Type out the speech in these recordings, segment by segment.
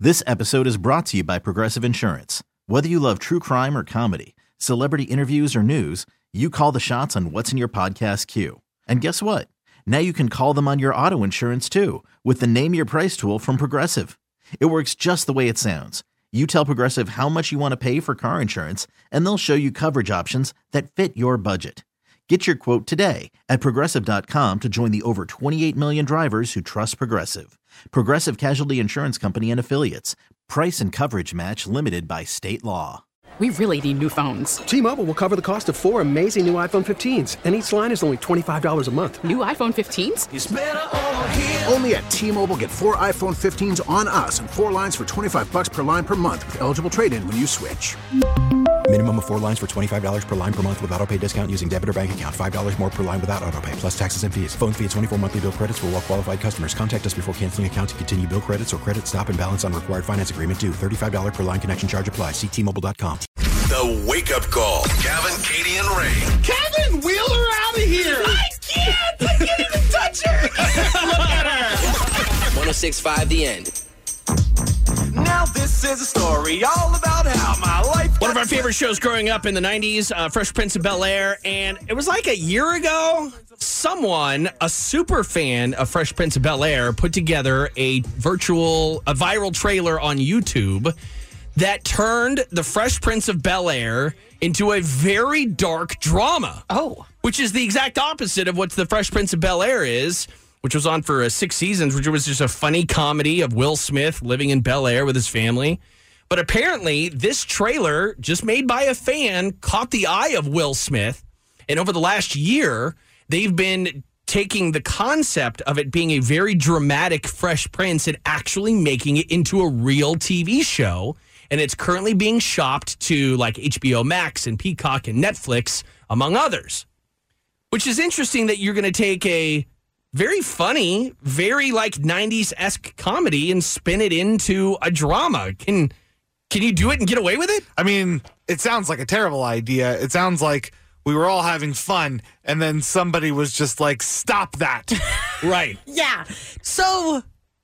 This episode is brought to you by Progressive Insurance. Whether you love true crime or comedy, celebrity interviews or news, you call the shots on what's in your podcast queue. And guess what? Now you can call them on your auto insurance too with the Name Your Price tool from Progressive. It works just the way it sounds. You tell Progressive how much you want to pay for car insurance, and they'll show you coverage options that fit your budget. Get your quote today at Progressive.com to join the over 28 million drivers who trust Progressive. Progressive Casualty Insurance Company and Affiliates. Price and coverage match limited by state law. We really need new phones. T-Mobile will cover the cost of 4 amazing new iPhone 15s, and each line is only $25 a month. New iPhone 15s? It's better over here. Only at T-Mobile, get 4 iPhone 15s on us and 4 lines for $25 per line per month with eligible trade-in when you switch. Minimum of 4 lines for $25 per line per month with autopay discount using debit or bank account. $5 more per line without autopay, plus taxes and fees. Phone fee at 24 monthly bill credits for well-qualified customers. Contact us before canceling account to continue bill credits or credit stop and balance on required finance agreement due. $35 per line connection charge applies. See T-Mobile.com. The Wake Up Call. Kevin, Katie, and Ray. Kevin, wheel her out of here. I can't. I can't even touch her. Look at her. 106.5 The End. Now this is a story all about how my life. One of our favorite shows growing up in the 90s, Fresh Prince of Bel-Air. And it was like a year ago, someone, a super fan of Fresh Prince of Bel-Air, put together a viral trailer on YouTube that turned the Fresh Prince of Bel-Air into a very dark drama. Oh. Which is the exact opposite of what the Fresh Prince of Bel-Air is, which was on for 6 seasons, which was just a funny comedy of Will Smith living in Bel-Air with his family. But apparently, this trailer, just made by a fan, caught the eye of Will Smith. And over the last year, they've been taking the concept of it being a very dramatic Fresh Prince and actually making it into a real TV show. And it's currently being shopped to like HBO Max and Peacock and Netflix, among others. Which is interesting that you're going to take a very funny, very like 90s-esque comedy and spin it into a drama. Can you do it and get away with it? I mean, it sounds like a terrible idea. It sounds like we were all having fun, and then somebody was just like, stop that. Right. Yeah. So,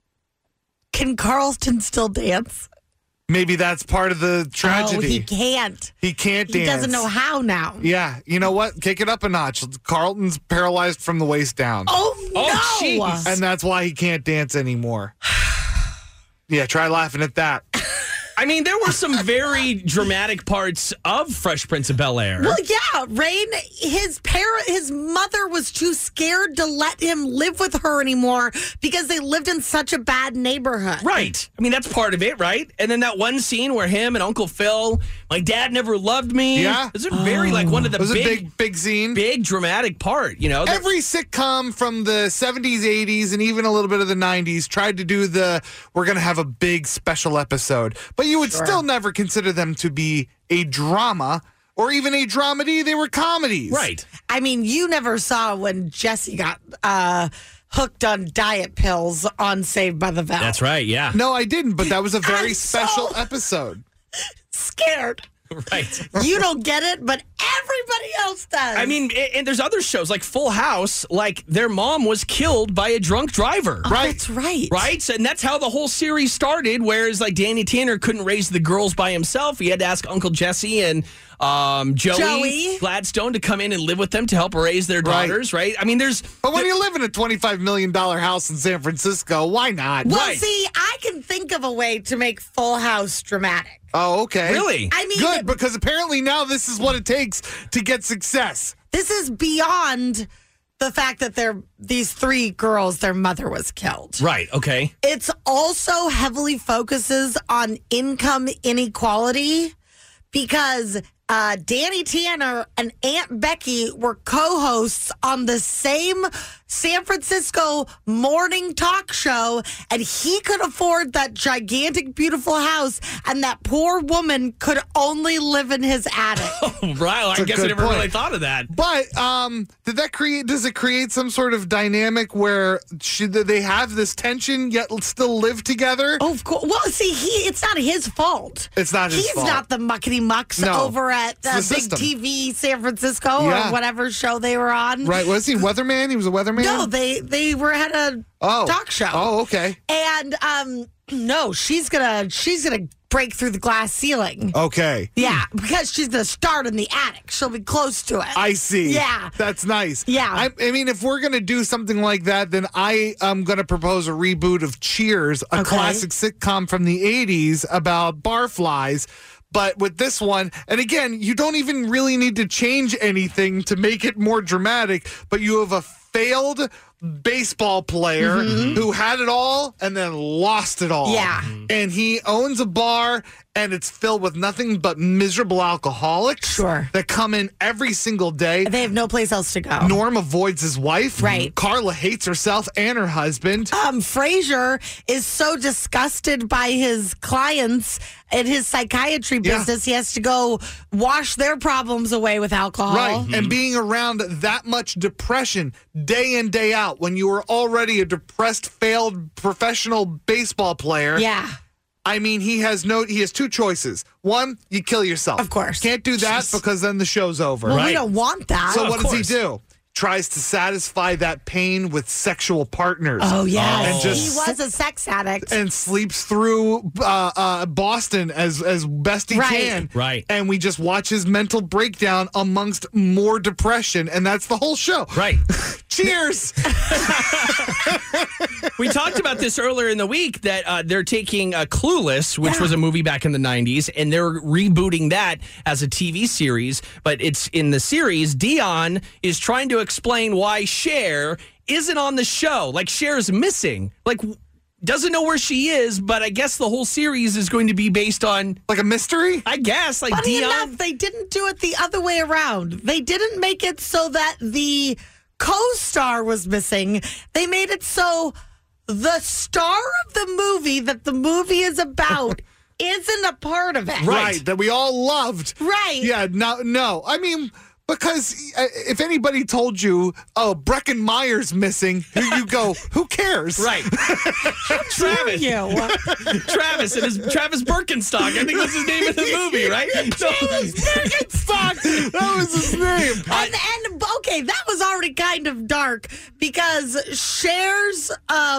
can Carlton still dance? Maybe that's part of the tragedy. Oh, he can't. He can't dance. He doesn't know how now. Yeah. You know what? Kick it up a notch. Carlton's paralyzed from the waist down. Oh, no. Geez. And that's why he can't dance anymore. Yeah, try laughing at that. I mean, there were some very dramatic parts of Fresh Prince of Bel-Air. Well, yeah, Rain, his mother was too scared to let him live with her anymore because they lived in such a bad neighborhood. Right. I mean, that's part of it, right? And then that one scene where him and Uncle Phil, my dad never loved me. Yeah. It's a very, like, one of the it was a big scene. Big dramatic part, you know? Every sitcom from the 70s, 80s, and even a little bit of the 90s tried to do we're going to have a big special episode. But you would still never consider them to be a drama or even a dramedy. They were comedies. Right. I mean, you never saw when Jesse got hooked on diet pills on Saved by the Bell. That's right, yeah. No, I didn't, but that was a very special episode. Scared. Right. You don't get it, but everybody else does. I mean, and there's other shows like Full House, like their mom was killed by a drunk driver. Oh, right. That's right. Right? And that's how the whole series started, whereas like Danny Tanner couldn't raise the girls by himself. He had to ask Uncle Jesse and Joey Gladstone to come in and live with them to help raise their daughters, right? I mean, But when you live in a $25 million house in San Francisco, why not? Well, see, I can think of a way to make Full House dramatic. Oh, okay. Really? I mean, good, because apparently now this is what it takes to get success. This is beyond the fact that these 3 girls, their mother was killed. Right, okay. It's also heavily focuses on income inequality because Danny Tanner and Aunt Becky were co-hosts on the same San Francisco morning talk show, and he could afford that gigantic, beautiful house, and that poor woman could only live in his attic. Oh, right. I guess I never really thought of that. But does it create some sort of dynamic where they have this tension yet still live together? Oh, of course. Well, see, it's not his fault. It's not his fault. He's not the muckety mucks over at Big TV San Francisco or whatever show they were on. Right. Was he weatherman? He was a weatherman? Man? No, they had a talk show. Oh, okay. And no, she's gonna break through the glass ceiling. Okay. Yeah, because she's gonna start in the attic. She'll be close to it. I see. Yeah. That's nice. Yeah. I mean, if we're going to do something like that, then I am going to propose a reboot of Cheers, a classic sitcom from the 80s about barflies. But with this one, and again, you don't even really need to change anything to make it more dramatic, but you have a failed baseball player who had it all and then lost it all. Yeah. And he owns a bar and it's filled with nothing but miserable alcoholics that come in every single day. They have no place else to go. Norm avoids his wife. Right. Carla hates herself and her husband. Frasier is so disgusted by his clients in his psychiatry business, he has to go wash their problems away with alcohol. Right. And being around that much depression day in, day out, when you were already a depressed, failed professional baseball player. Yeah. I mean, he has two choices. One, you kill yourself. Of course. Can't do that because then the show's over. Well, we don't want that. So what does he do? Tries to satisfy that pain with sexual partners. Oh, yeah. And he was a sex addict. And sleeps through Boston as best he can. Right. And we just watch his mental breakdown amongst more depression. And that's the whole show. Right. Cheers. We talked about this earlier in the week that they're taking Clueless, which was a movie back in the 90s, and they're rebooting that as a TV series. But it's in the series, Dion is trying to explain why Cher isn't on the show. Like, Cher's missing. Like, doesn't know where she is, but I guess the whole series is going to be based on... Like a mystery? I guess. Like, Funny Dion... enough, they didn't do it the other way around. They didn't make it so that the co-star was missing. They made it so the star of the movie that the movie is about isn't a part of it. Right. That we all loved. Right. Yeah, no. I mean... Because if anybody told you, oh, Breckin Meyer's missing, you go, who cares? Right. Travis. Travis and his Travis Birkenstock. I think that's his name in the movie, right? Travis Birkenstock. That was his name. And okay, that was already kind of dark because Cher's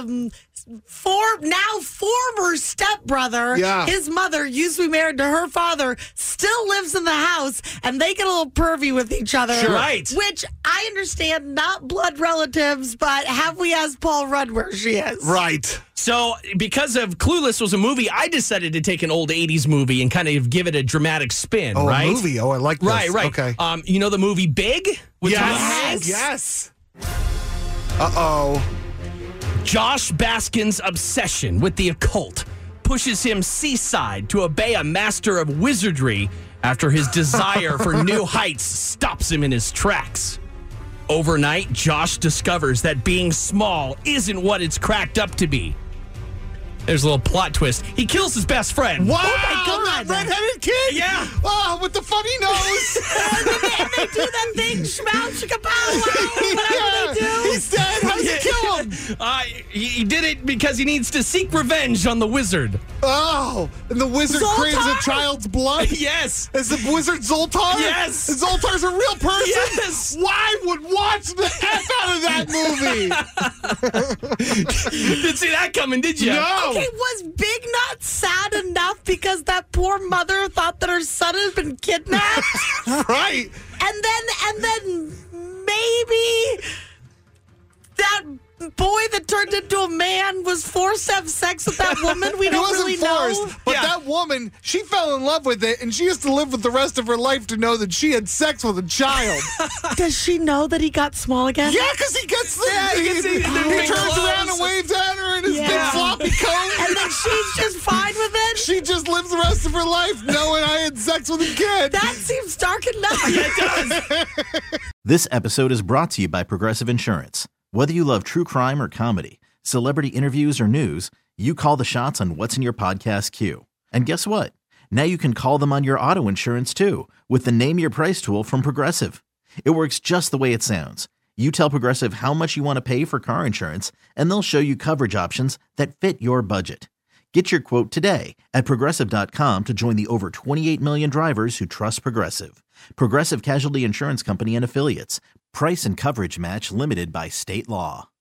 former stepbrother, his mother used to be married to her father, still lives in the house, and they get a little pervy with each other. Sure. Right. Which I understand, not blood relatives, but have we asked Paul Rudd where she is? Right. So, because of Clueless was a movie, I decided to take an old 80s movie and kind of give it a dramatic spin, right? A movie. Oh, I like this. Right. Okay. You know the movie Big? With Tom Hanks? Yes. Uh-oh. Josh Baskin's obsession with the occult pushes him seaside to obey a master of wizardry after his desire for new heights stops him in his tracks. Overnight, Josh discovers that being small isn't what it's cracked up to be. There's a little plot twist. He kills his best friend. Wow! Oh my God! That redheaded kid? Yeah. Oh, with the funny nose. and they do that thing, schmout, chicka, pow, whatever they do. He's dead. How does he kill him? He did it because he needs to seek revenge on the wizard. Oh, and the wizard craves a child's blood? Yes. Is the wizard Zoltar? Yes. Zoltar's a real person? Yes. Why would watch the F out of that movie? Didn't see that coming, did you? No. Okay, was Big not sad enough because that poor mother thought that her son had been kidnapped? Right. And then maybe that boy that turned into a man was forced to have sex with that woman. We don't really know. But that woman, she fell in love with it, and she has to live with the rest of her life to know that she had sex with a child. Does she know that he got small again? Yeah, because he gets he turns around and waves at her in his big floppy coat. And then she's just fine with it? She just lives the rest of her life knowing I had sex with a kid. That seems dark enough. It does. This episode is brought to you by Progressive Insurance. Whether you love true crime or comedy, celebrity interviews or news, you call the shots on what's in your podcast queue. And guess what? Now you can call them on your auto insurance too with the Name Your Price tool from Progressive. It works just the way it sounds. You tell Progressive how much you want to pay for car insurance, and they'll show you coverage options that fit your budget. Get your quote today at Progressive.com to join the over 28 million drivers who trust Progressive. Progressive Casualty Insurance Company and Affiliates. Price and coverage match limited by state law.